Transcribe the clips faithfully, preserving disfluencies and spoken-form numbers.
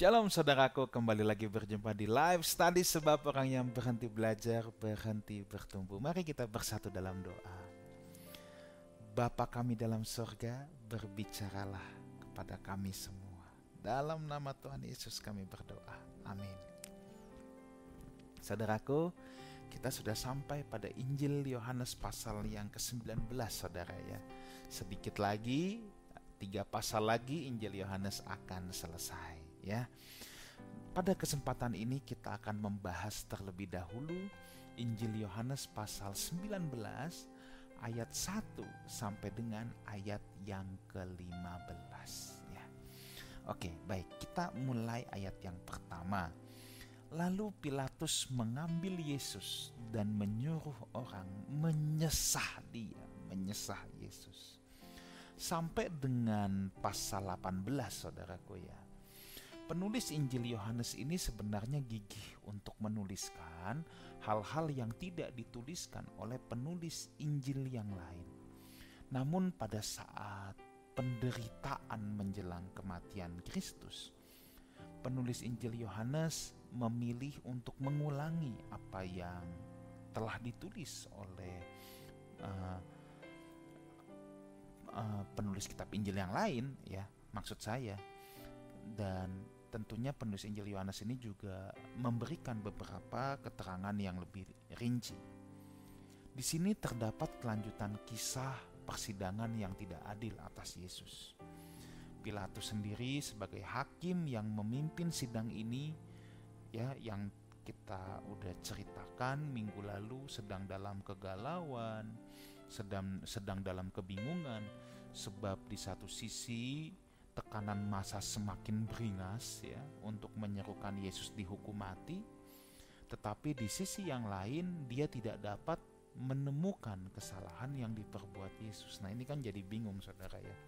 Shalom saudaraku, kembali lagi berjumpa di live study sebab orang yang berhenti belajar, berhenti bertumbuh. Mari kita bersatu dalam doa. Bapa kami dalam surga, berbicaralah kepada kami semua. Dalam nama Tuhan Yesus kami berdoa. Amin. Saudaraku, kita sudah sampai pada Injil Yohanes pasal yang ke sembilan belas, saudara ya. Sedikit lagi, tiga pasal lagi Injil Yohanes akan selesai ya. Pada kesempatan ini kita akan membahas terlebih dahulu Injil Yohanes pasal sembilan belas ayat satu sampai dengan ayat yang ke lima belas ya. Oke, baik, kita mulai ayat yang pertama. Lalu Pilatus mengambil Yesus dan menyuruh orang menyesah dia, menyesah Yesus. Sampai dengan pasal delapan belas, saudaraku ya. Penulis Injil Yohanes ini sebenarnya gigih untuk menuliskan hal-hal yang tidak dituliskan oleh penulis Injil yang lain. Namun pada saat penderitaan menjelang kematian Kristus, penulis Injil Yohanes memilih untuk mengulangi apa yang telah ditulis oleh uh, uh, penulis kitab Injil yang lain ya, maksud saya. Dan tentunya penulis Injil Yohanes ini juga memberikan beberapa keterangan yang lebih rinci. Di sini terdapat kelanjutan kisah persidangan yang tidak adil atas Yesus. Pilatus sendiri sebagai hakim yang memimpin sidang ini ya, yang kita udah ceritakan minggu lalu, sedang dalam kegalauan, sedang sedang dalam kebingungan, sebab di satu sisi tekanan massa semakin beringas ya untuk menyerukan Yesus dihukum mati, tetapi di sisi yang lain dia tidak dapat menemukan kesalahan yang diperbuat Yesus. Nah, ini kan jadi bingung, saudara ya.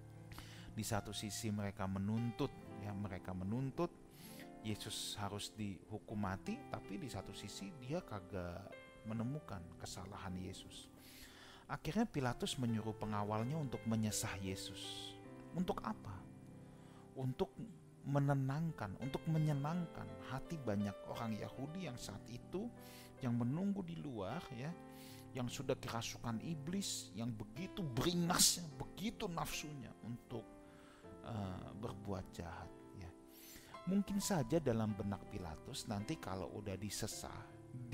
Di satu sisi mereka menuntut ya, mereka menuntut Yesus harus dihukum mati, tapi di satu sisi dia kagak menemukan kesalahan Yesus. Akhirnya Pilatus menyuruh pengawalnya untuk menyesah Yesus. Untuk apa? Untuk menenangkan, untuk menyenangkan hati banyak orang Yahudi yang saat itu yang menunggu di luar ya, yang sudah kerasukan iblis, yang begitu beringasnya, begitu nafsunya untuk uh, berbuat jahat ya. Mungkin saja dalam benak Pilatus nanti kalau udah disesah,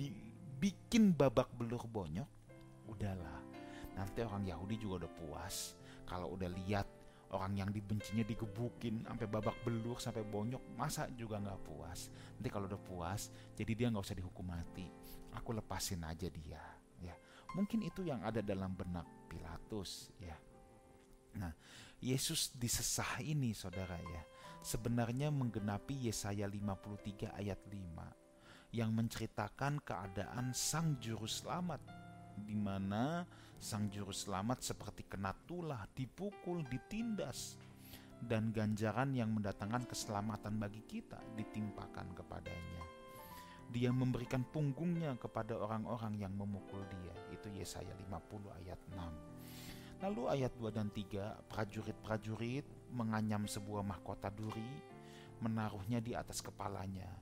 dibikin babak belur bonyok, udahlah, nanti orang Yahudi juga udah puas kalau udah lihat orang yang dibencinya digebukin sampai babak belur, sampai bonyok, masa juga gak puas. Nanti kalau udah puas, jadi dia gak usah dihukum mati, aku lepasin aja dia ya. Mungkin itu yang ada dalam benak Pilatus ya. Nah, Yesus disesah ini, saudara ya, sebenarnya menggenapi Yesaya lima puluh tiga ayat lima yang menceritakan keadaan Sang Juru Selamat, di mana Sang Juru Selamat seperti kena tulah, dipukul, ditindas, dan ganjaran yang mendatangkan keselamatan bagi kita ditimpakan kepadanya. Dia memberikan punggungnya kepada orang-orang yang memukul dia. Itu Yesaya lima puluh ayat enam. Lalu ayat dua dan tiga, prajurit-prajurit menganyam sebuah mahkota duri, menaruhnya di atas kepalanya.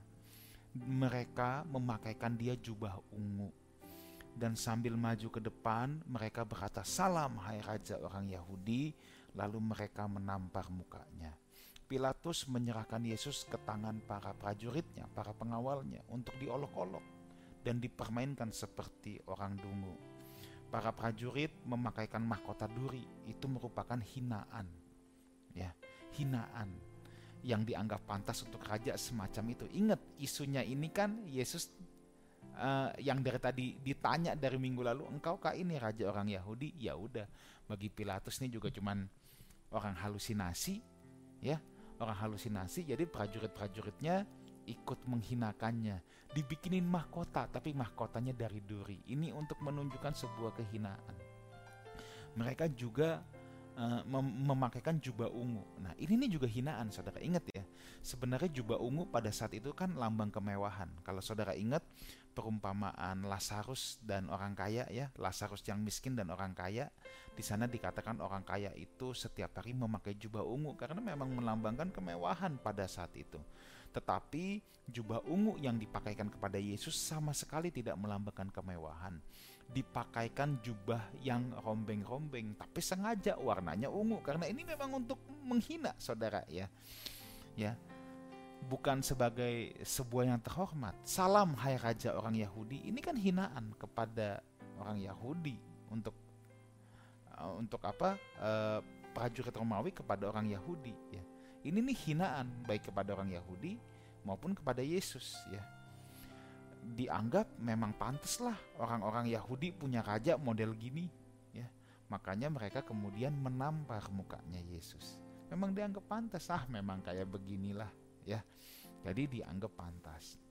Mereka memakaikan dia jubah ungu, dan sambil maju ke depan mereka berkata, "Salam hai Raja orang Yahudi." Lalu mereka menampar mukanya. Pilatus menyerahkan Yesus ke tangan para prajuritnya, para pengawalnya, untuk diolok-olok dan dipermainkan seperti orang dungu. Para prajurit memakaikan mahkota duri, itu merupakan hinaan ya, hinaan yang dianggap pantas untuk raja semacam itu. Ingat, isunya ini kan Yesus Uh, yang dari tadi ditanya dari minggu lalu, engkaukah ini raja orang Yahudi? Ya udah, bagi Pilatus ini juga cuman orang halusinasi ya, orang halusinasi. Jadi prajurit-prajuritnya ikut menghinakannya, dibikinin mahkota, tapi mahkotanya dari duri. Ini untuk menunjukkan sebuah kehinaan. Mereka juga uh, mem- memakaikan jubah ungu. Nah, ini nih juga hinaan, saudara. Ingat ya, sebenarnya jubah ungu pada saat itu kan lambang kemewahan. Kalau saudara ingat perumpamaan Lazarus dan orang kaya ya, Lazarus yang miskin dan orang kaya, di sana dikatakan orang kaya itu setiap hari memakai jubah ungu karena memang melambangkan kemewahan pada saat itu. Tetapi jubah ungu yang dipakaikan kepada Yesus sama sekali tidak melambangkan kemewahan. Dipakaikan jubah yang rombeng-rombeng, tapi sengaja warnanya ungu karena ini memang untuk menghina, saudara ya. Ya. Bukan sebagai sebuah yang terhormat. Salam hai raja orang Yahudi. Ini kan hinaan kepada orang Yahudi untuk uh, untuk apa? Uh, prajurit Romawi kepada orang Yahudi ya. Ini nih hinaan baik kepada orang Yahudi maupun kepada Yesus ya. Dianggap memang pantaslah orang-orang Yahudi punya raja model gini ya. Makanya mereka kemudian menampar mukanya Yesus. Memang dianggap pantas, ah memang kayak beginilah ya. Jadi dianggap pantas.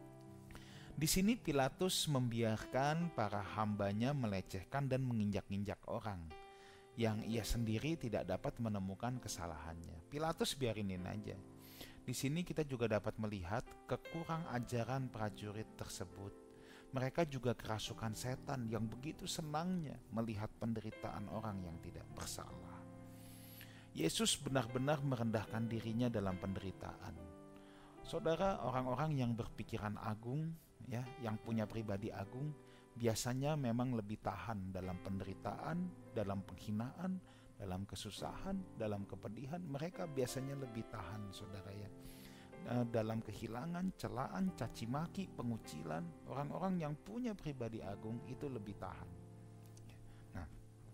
Di sini Pilatus membiarkan para hambanya melecehkan dan menginjak-injak orang yang ia sendiri tidak dapat menemukan kesalahannya. Pilatus biarinin aja. Di sini kita juga dapat melihat kekurang ajaran prajurit tersebut. Mereka juga kerasukan setan yang begitu senangnya melihat penderitaan orang yang tidak bersalah. Yesus benar-benar merendahkan dirinya dalam penderitaan. Saudara, orang-orang yang berpikiran agung, ya, yang punya pribadi agung, biasanya memang lebih tahan dalam penderitaan, dalam penghinaan, dalam kesusahan, dalam kepedihan. Mereka biasanya lebih tahan, saudara ya. Dalam kehilangan, celaan, caci maki, pengucilan, orang-orang yang punya pribadi agung itu lebih tahan. Nah,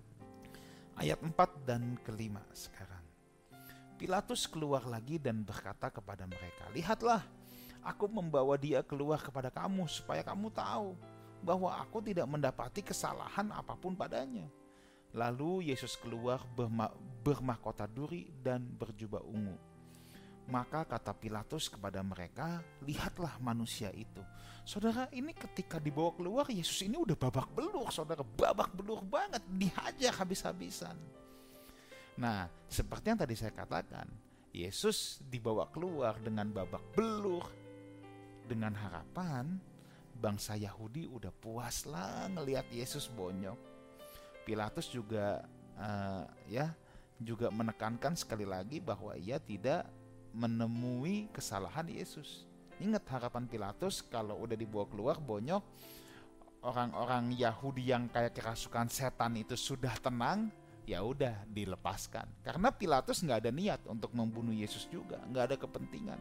ayat empat dan kelima sekarang. Pilatus keluar lagi dan berkata kepada mereka, "Lihatlah, aku membawa dia keluar kepada kamu supaya kamu tahu bahwa aku tidak mendapati kesalahan apapun padanya." Lalu Yesus keluar berma- bermahkota duri dan berjubah ungu. Maka kata Pilatus kepada mereka, "Lihatlah manusia itu." Saudara, ini ketika dibawa keluar, Yesus ini udah babak belur, saudara, babak belur banget, dihajar habis-habisan. Nah, seperti yang tadi saya katakan, Yesus dibawa keluar dengan babak belur, dengan harapan bangsa Yahudi udah puas lah ngelihat Yesus bonyok. Pilatus juga uh, ya juga menekankan sekali lagi bahwa ia tidak menemui kesalahan Yesus. Ingat harapan Pilatus, kalau udah dibawa keluar bonyok, orang-orang Yahudi yang kayak kerasukan setan itu sudah tenang, ya udah dilepaskan. Karena Pilatus nggak ada niat untuk membunuh Yesus juga, nggak ada kepentingan.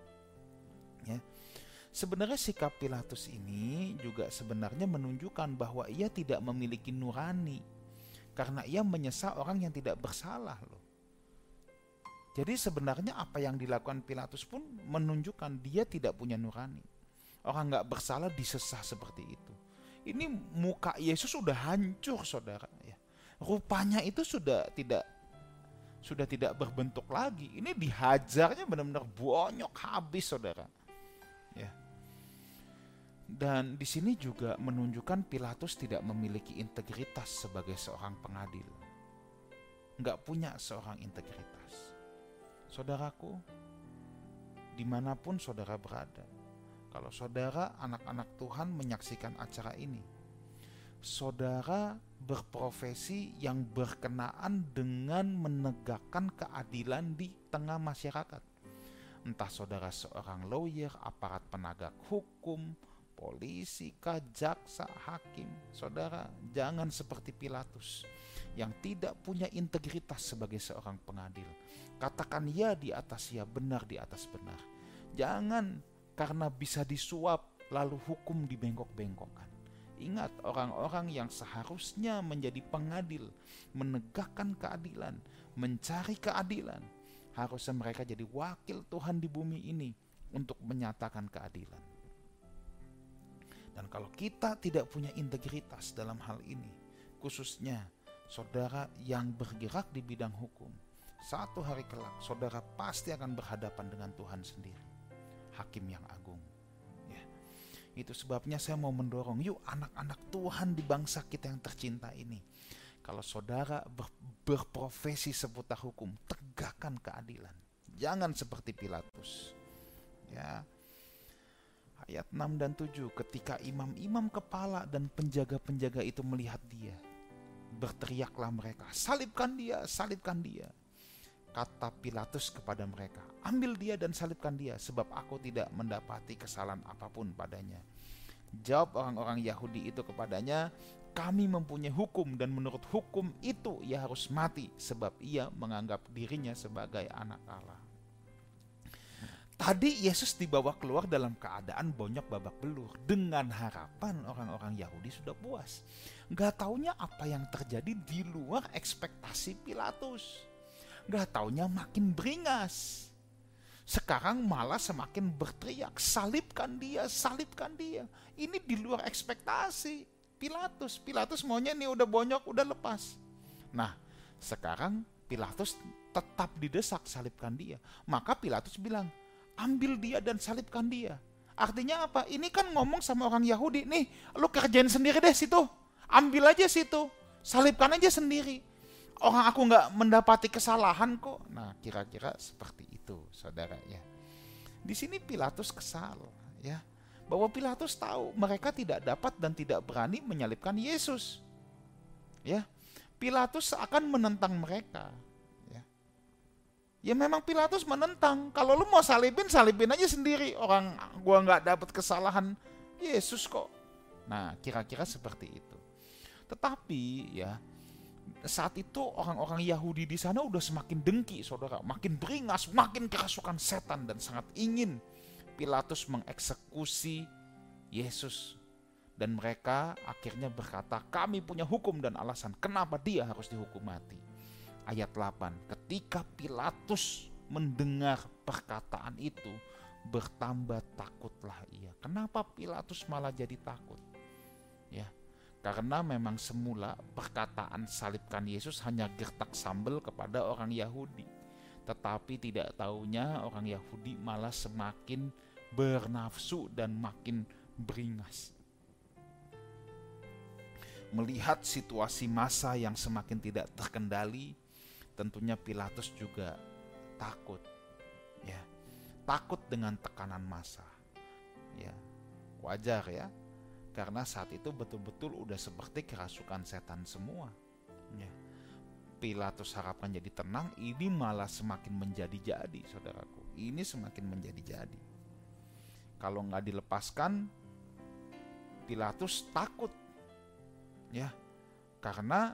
Ya. Sebenarnya sikap Pilatus ini juga sebenarnya menunjukkan bahwa ia tidak memiliki nurani, karena ia menyesal orang yang tidak bersalah loh. Jadi sebenarnya apa yang dilakukan Pilatus pun menunjukkan dia tidak punya nurani. Orang nggak bersalah disesah seperti itu. Ini muka Yesus sudah hancur, saudara. Ya. Rupanya itu sudah tidak sudah tidak berbentuk lagi. Ini dihajarnya benar-benar bonyok habis, saudara. Ya. Dan di sini juga menunjukkan Pilatus tidak memiliki integritas sebagai seorang pengadil. Nggak punya seorang integritas. Saudaraku, dimanapun saudara berada, kalau saudara anak-anak Tuhan menyaksikan acara ini, saudara berprofesi yang berkenaan dengan menegakkan keadilan di tengah masyarakat. Entah saudara seorang lawyer, aparat penegak hukum, polisi, jaksa, hakim. Saudara, jangan seperti Pilatus yang tidak punya integritas sebagai seorang pengadil. Katakan ya di atas ya, benar di atas benar. Jangan karena bisa disuap lalu hukum dibengkok-bengkokkan. Ingat, orang-orang yang seharusnya menjadi pengadil, menegakkan keadilan, mencari keadilan, harusnya mereka jadi wakil Tuhan di bumi ini untuk menyatakan keadilan. Dan kalau kita tidak punya integritas dalam hal ini, khususnya saudara yang bergerak di bidang hukum, satu hari kelak saudara pasti akan berhadapan dengan Tuhan sendiri, Hakim yang agung. Ya. Itu sebabnya saya mau mendorong, yuk anak-anak Tuhan di bangsa kita yang tercinta ini, Kalau saudara ber, berprofesi seputar hukum, tegakkan keadilan. Jangan seperti Pilatus. Ya. Ayat enam dan tujuh, ketika imam-imam kepala dan penjaga-penjaga itu melihat dia, berteriaklah mereka, salibkan dia, salibkan dia. Kata Pilatus kepada mereka, ambil dia dan salibkan dia, sebab aku tidak mendapati kesalahan apapun padanya. Jawab orang-orang Yahudi itu kepadanya, kami mempunyai hukum dan menurut hukum itu ia harus mati, sebab ia menganggap dirinya sebagai anak Allah. Tadi Yesus dibawa keluar dalam keadaan bonyok babak belur, dengan harapan orang-orang Yahudi sudah puas. Gak taunya apa yang terjadi di luar ekspektasi Pilatus. Gak taunya makin beringas. Sekarang malah semakin berteriak, salibkan dia, salibkan dia. Ini di luar ekspektasi Pilatus. Pilatus maunya nih udah bonyok, udah lepas. Nah, sekarang Pilatus tetap didesak, salibkan dia. Maka Pilatus bilang, ambil dia dan salibkan dia. Artinya apa? Ini kan ngomong sama orang Yahudi, nih lu kerjain sendiri deh situ. Ambil aja situ, salibkan aja sendiri. Orang aku gak mendapati kesalahan kok. Nah, kira-kira seperti itu, saudara ya. Di sini Pilatus kesal, ya, bahwa Pilatus tahu mereka tidak dapat dan tidak berani menyalibkan Yesus. Ya, Pilatus akan menentang mereka. Ya, ya memang Pilatus menentang. Kalau lu mau salibin, salibin aja sendiri. Orang gua nggak dapat kesalahan Yesus kok. Nah, kira-kira seperti itu. Tetapi ya, saat itu orang-orang Yahudi di sana udah semakin dengki, saudara, makin beringas, makin kerasukan setan dan sangat ingin Pilatus mengeksekusi Yesus. Dan mereka akhirnya berkata, kami punya hukum dan alasan kenapa dia harus dihukum mati. Ayat delapan, ketika Pilatus mendengar perkataan itu, bertambah takutlah ia. Kenapa Pilatus malah jadi takut? Ya, karena memang semula perkataan salibkan Yesus hanya gertak sambal kepada orang Yahudi. Tetapi tidak taunya orang Yahudi malah semakin bernafsu dan makin beringas. Melihat situasi massa yang semakin tidak terkendali, tentunya Pilatus juga takut. Ya, takut dengan tekanan massa. Ya, wajar ya. Karena saat itu betul-betul udah seperti kerasukan setan semua. Ya. Pilatus harapkan jadi tenang, ini malah semakin menjadi-jadi, saudaraku. Ini semakin menjadi-jadi. Kalau nggak dilepaskan, Pilatus takut, ya, karena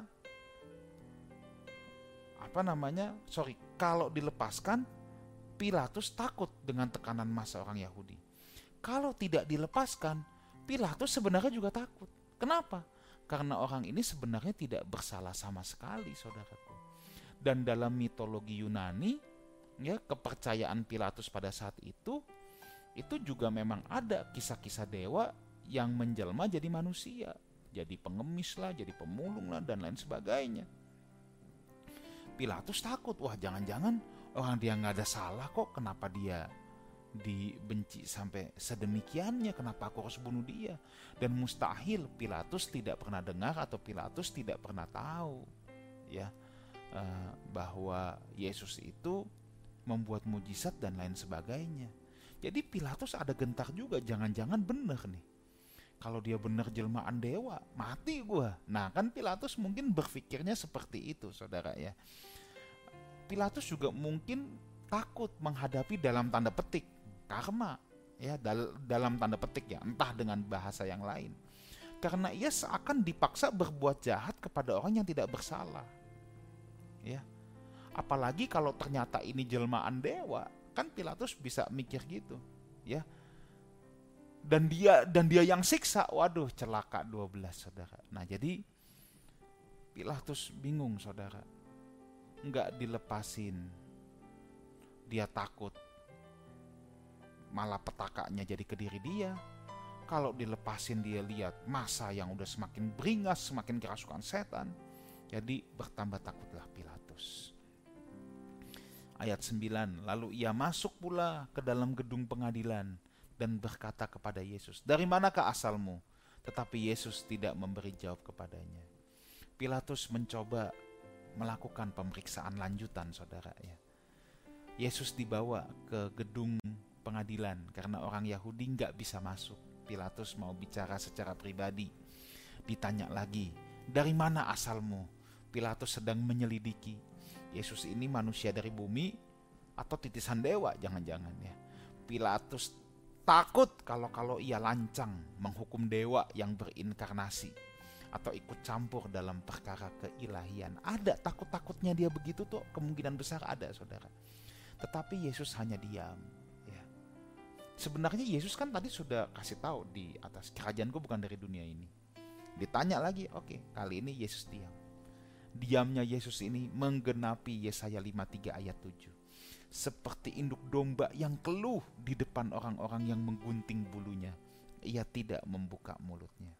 apa namanya? Sorry, kalau dilepaskan, Pilatus takut dengan tekanan massa orang Yahudi. Kalau tidak dilepaskan, Pilatus sebenarnya juga takut. Kenapa? Karena orang ini sebenarnya tidak bersalah sama sekali, saudaraku. Dan dalam mitologi Yunani, ya, kepercayaan Pilatus pada saat itu, itu juga memang ada kisah-kisah dewa yang menjelma jadi manusia, jadi pengemis lah, jadi pemulung lah, dan lain sebagainya. Pilatus takut, wah jangan-jangan orang dia nggak ada salah kok, kenapa dia dibenci sampai sedemikiannya, kenapa aku harus bunuh dia? Dan mustahil Pilatus tidak pernah dengar atau Pilatus tidak pernah tahu, ya, bahwa Yesus itu membuat mujizat dan lain sebagainya. Jadi Pilatus ada gentar juga, jangan-jangan benar nih, kalau dia benar jelmaan dewa, mati gua. Nah kan Pilatus mungkin berpikirnya seperti itu, saudara ya. Pilatus juga mungkin takut menghadapi dalam tanda petik karma, ya, dal- dalam tanda petik ya, entah dengan bahasa yang lain. Karena ia seakan dipaksa berbuat jahat kepada orang yang tidak bersalah. Ya. Apalagi kalau ternyata ini jelmaan dewa, kan Pilatus bisa mikir gitu, ya. Dan dia dan dia yang siksa, waduh, celaka dua belas, saudara. Nah, jadi Pilatus bingung, saudara. Enggak dilepasin. Dia takut malah petakanya jadi ke diri dia. Kalau dilepasin dia lihat massa yang udah semakin beringas, semakin kerasukan setan. Jadi bertambah takutlah Pilatus. Ayat sembilan, lalu ia masuk pula ke dalam gedung pengadilan dan berkata kepada Yesus, dari manakah asalmu? Tetapi Yesus tidak memberi jawab kepadanya. Pilatus mencoba melakukan pemeriksaan lanjutan, saudara ya. Yesus dibawa ke gedung pengadilan karena orang Yahudi nggak bisa masuk. Pilatus mau bicara secara pribadi. Ditanya lagi, dari mana asalmu? Pilatus sedang menyelidiki. Yesus ini manusia dari bumi atau titisan dewa, jangan-jangan ya. Pilatus takut kalau-kalau ia lancang menghukum dewa yang berinkarnasi atau ikut campur dalam perkara keilahian. Ada takut-takutnya dia begitu tuh, kemungkinan besar ada, saudara. Tetapi Yesus hanya diam. Ya. Sebenarnya Yesus kan tadi sudah kasih tahu di atas, kerajaanku bukan dari dunia ini. Ditanya lagi, oke, okay, kali ini Yesus diam. Diamnya Yesus ini menggenapi Yesaya lima puluh tiga ayat tujuh. Seperti induk domba yang keluh di depan orang-orang yang menggunting bulunya, ia tidak membuka mulutnya.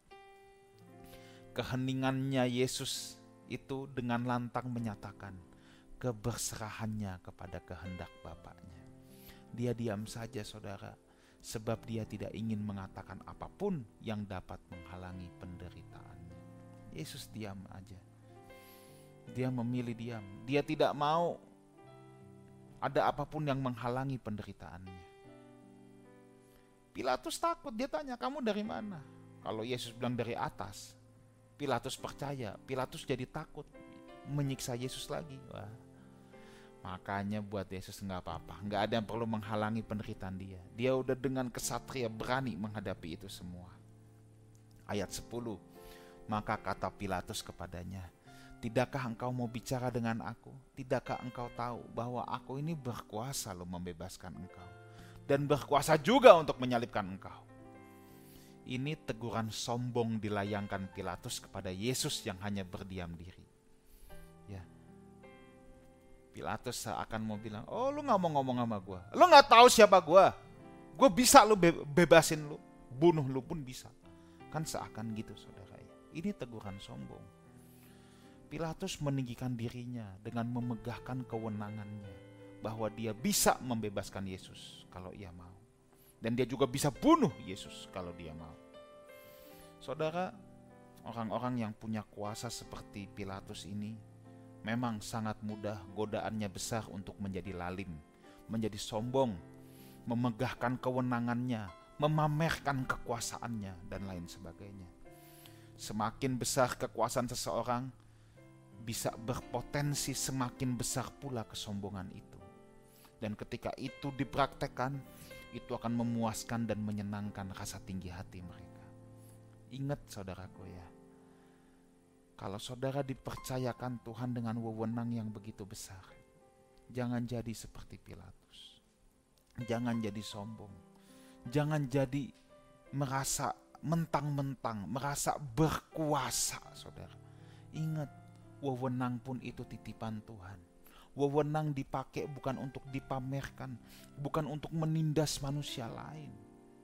Keheningannya Yesus itu dengan lantang menyatakan keberserahannya kepada kehendak Bapaknya. Dia diam saja, saudara, sebab dia tidak ingin mengatakan apapun yang dapat menghalangi penderitaannya. Yesus diam aja. Dia memilih diam. Dia tidak mau ada apapun yang menghalangi penderitaannya. Pilatus takut, dia tanya, kamu dari mana? Kalau Yesus bilang dari atas, Pilatus percaya. Pilatus jadi takut menyiksa Yesus lagi. Wah. Makanya buat Yesus nggak apa-apa, nggak ada yang perlu menghalangi penderitaan dia. Dia udah dengan kesatria berani menghadapi itu semua. Ayat sepuluh, maka kata Pilatus kepadanya, tidakkah engkau mau bicara dengan aku? Tidakkah engkau tahu bahwa aku ini berkuasa loh membebaskan engkau, dan berkuasa juga untuk menyalibkan engkau? Ini teguran sombong dilayangkan Pilatus kepada Yesus yang hanya berdiam diri. Ya, Pilatus seakan mau bilang, oh lu gak mau ngomong sama gue, lu gak tahu siapa gue, gue bisa lu be- bebasin lu, bunuh lu pun bisa. Kan seakan gitu, saudara. Ini teguran sombong. Pilatus meninggikan dirinya dengan memegahkan kewenangannya bahwa dia bisa membebaskan Yesus kalau ia mau. Dan dia juga bisa bunuh Yesus kalau dia mau. Saudara, orang-orang yang punya kuasa seperti Pilatus ini memang sangat mudah godaannya besar untuk menjadi lalim, menjadi sombong, memegahkan kewenangannya, memamerkan kekuasaannya, dan lain sebagainya. Semakin besar kekuasaan seseorang, bisa berpotensi semakin besar pula kesombongan itu. Dan ketika itu dipraktekkan, itu akan memuaskan dan menyenangkan rasa tinggi hati mereka. Ingat saudaraku ya, kalau saudara dipercayakan Tuhan dengan wewenang yang begitu besar, jangan jadi seperti Pilatus. Jangan jadi sombong. Jangan jadi merasa mentang-mentang, merasa berkuasa, saudara. Ingat, wewenang pun itu titipan Tuhan. Wewenang dipakai bukan untuk dipamerkan, bukan untuk menindas manusia lain.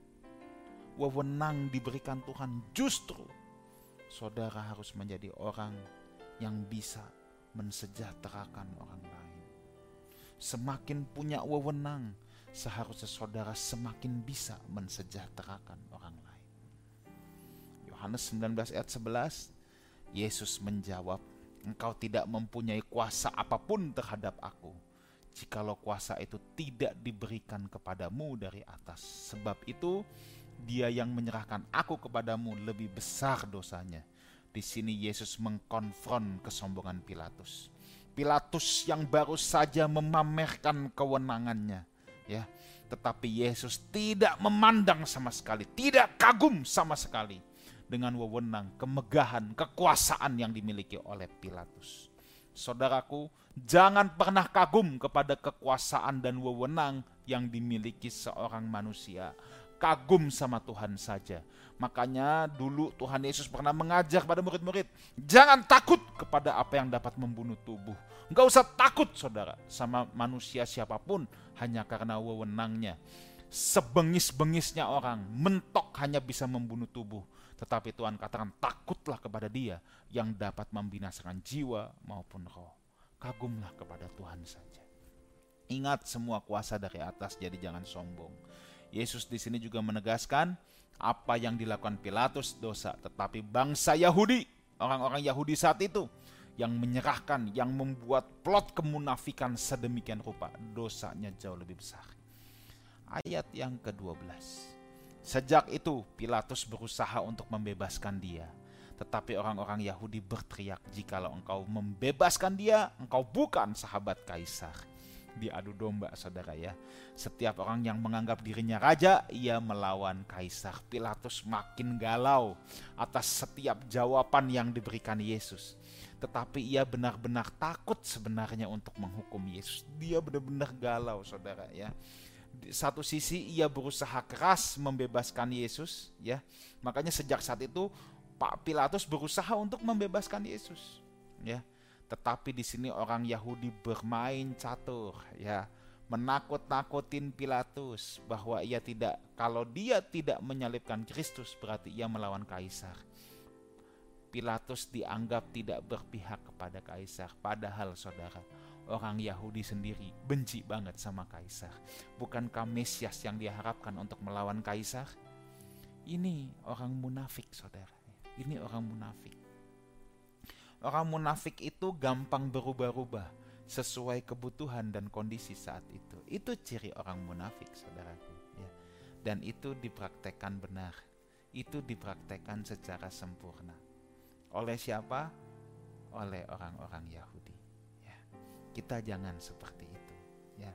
Wewenang diberikan Tuhan justru saudara harus menjadi orang yang bisa mensejahterakan orang lain. Semakin punya wewenang, seharusnya saudara semakin bisa mensejahterakan orang lain. Yohanes sembilan belas ayat sebelas, Yesus menjawab, engkau tidak mempunyai kuasa apapun terhadap aku, jikalau kuasa itu tidak diberikan kepadamu dari atas. Sebab itu dia yang menyerahkan aku kepadamu lebih besar dosanya. Di sini Yesus mengkonfront kesombongan Pilatus. Pilatus yang baru saja memamerkan kewenangannya, ya, tetapi Yesus tidak memandang sama sekali, tidak kagum sama sekali dengan wewenang, kemegahan, kekuasaan yang dimiliki oleh Pilatus. Saudaraku, jangan pernah kagum kepada kekuasaan dan wewenang yang dimiliki seorang manusia. Kagum sama Tuhan saja. Makanya dulu Tuhan Yesus pernah mengajar pada murid-murid, jangan takut kepada apa yang dapat membunuh tubuh. Enggak usah takut saudara sama manusia siapapun hanya karena wewenangnya. Sebengis-bengisnya orang, mentok hanya bisa membunuh tubuh. Tetapi Tuhan katakan takutlah kepada dia yang dapat membinasakan jiwa maupun roh. Kagumlah kepada Tuhan saja. Ingat semua kuasa dari atas, jadi jangan sombong. Yesus di sini juga menegaskan apa yang dilakukan Pilatus dosa, tetapi bangsa Yahudi orang-orang Yahudi saat itu yang menyerahkan, yang membuat plot kemunafikan sedemikian rupa, dosanya jauh lebih besar. Ayat yang kedua belas. Sejak itu Pilatus berusaha untuk membebaskan dia, tetapi orang-orang Yahudi berteriak, jikalau engkau membebaskan dia, engkau bukan sahabat kaisar. Diadu domba, saudara ya. Setiap orang yang menganggap dirinya raja, ia melawan kaisar. Pilatus makin galau atas setiap jawaban yang diberikan Yesus. Tetapi ia benar-benar takut sebenarnya untuk menghukum Yesus. Dia benar-benar galau, saudara ya. Di satu sisi ia berusaha keras membebaskan Yesus, ya. Makanya sejak saat itu Pak Pilatus berusaha untuk membebaskan Yesus, ya. Tetapi di sini orang Yahudi bermain catur, ya, menakut-nakutin Pilatus bahwa ia tidak, kalau dia tidak menyalibkan Kristus berarti ia melawan kaisar. Pilatus dianggap tidak berpihak kepada kaisar, padahal saudara, orang Yahudi sendiri benci banget sama kaisar. Bukankah Mesias yang diharapkan untuk melawan kaisar? Ini orang munafik, saudara. Ini orang munafik. Orang munafik itu gampang berubah-ubah sesuai kebutuhan dan kondisi saat itu. Itu ciri orang munafik, saudaraku. Ya. Dan itu dipraktekkan benar. Itu dipraktekkan secara sempurna. Oleh siapa? Oleh orang-orang Yahudi. Ya. Kita jangan seperti itu. Ya.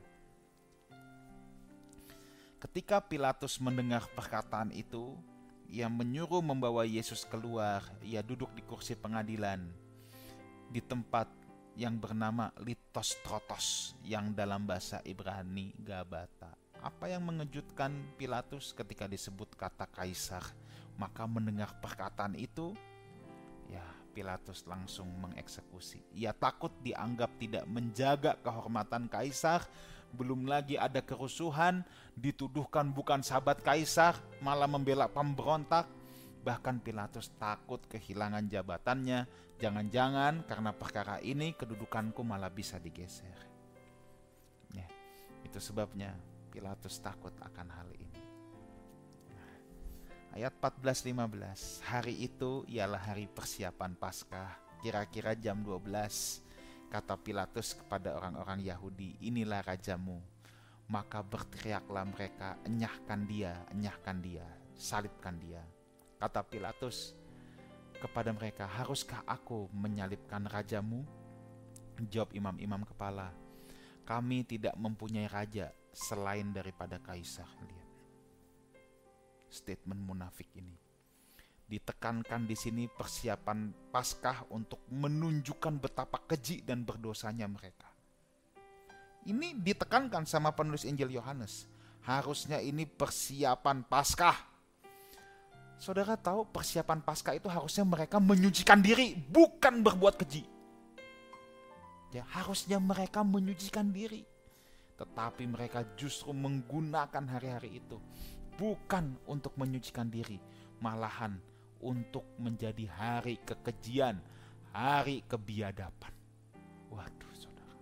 Ketika Pilatus mendengar perkataan itu, ia menyuruh membawa Yesus keluar. Ia duduk di kursi pengadilan di tempat yang bernama Litostrotos, yang dalam bahasa Ibrani Gabata. Apa yang mengejutkan Pilatus ketika disebut kata kaisar? Maka mendengar perkataan itu, ya Pilatus langsung mengeksekusi. Ia takut dianggap tidak menjaga kehormatan kaisar. Belum lagi ada kerusuhan, dituduhkan bukan sahabat kaisar, malah membela pemberontak. Bahkan Pilatus takut kehilangan jabatannya. Jangan-jangan karena perkara ini kedudukanku malah bisa digeser. Ya, itu sebabnya Pilatus takut akan hal ini. Nah, ayat empat belas lima belas. Hari itu ialah hari persiapan Paskah. Kira-kira jam dua belas. Kata Pilatus kepada orang-orang Yahudi, inilah rajamu. Maka berteriaklah mereka, enyahkan dia, enyahkan dia, salibkan dia. Kata Pilatus kepada mereka, haruskah aku menyalibkan rajamu? Jawab imam-imam kepala, kami tidak mempunyai raja selain daripada kaisar. Lihat statement munafik ini. Ditekankan di sini persiapan Paskah untuk menunjukkan betapa keji dan berdosanya mereka. Ini ditekankan sama penulis Injil Yohanes. Harusnya ini persiapan Paskah. Saudara tahu persiapan Paskah itu harusnya mereka menyucikan diri, bukan berbuat keji. Ya, harusnya mereka menyucikan diri. Tetapi mereka justru menggunakan hari-hari itu bukan untuk menyucikan diri, malahan untuk menjadi hari kekejian, hari kebiadaban. Waduh, saudara.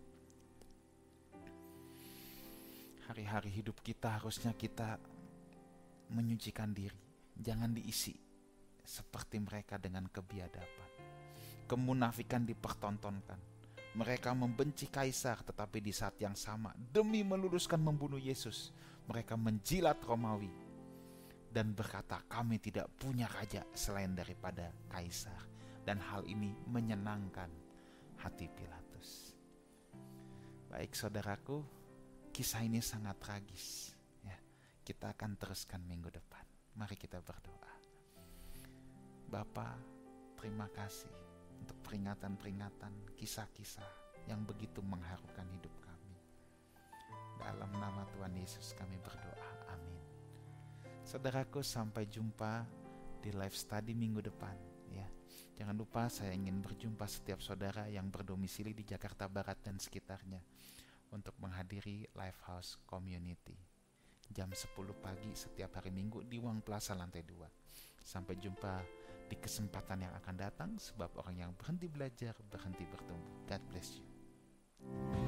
Hari-hari hidup kita harusnya kita menyucikan diri. Jangan diisi seperti mereka dengan kebiadaban. Kemunafikan dipertontonkan. Mereka membenci kaisar, tetapi di saat yang sama demi meluruskan membunuh Yesus, mereka menjilat Romawi dan berkata, kami tidak punya raja selain daripada kaisar. Dan hal ini menyenangkan hati Pilatus. Baik saudaraku, kisah ini sangat tragis. Ya, kita akan teruskan minggu depan. Mari kita berdoa. Bapa, terima kasih untuk peringatan-peringatan, kisah-kisah yang begitu mengharukan hidup kami. Dalam nama Tuhan Yesus kami berdoa. Amin. Saudaraku, sampai jumpa di live study minggu depan. Ya, jangan lupa saya ingin berjumpa setiap saudara yang berdomisili di Jakarta Barat dan sekitarnya untuk menghadiri Life House Community jam sepuluh pagi setiap hari Minggu di Wang Plaza lantai dua. Sampai jumpa di kesempatan yang akan datang, sebab orang yang berhenti belajar berhenti bertumbuh. God bless you.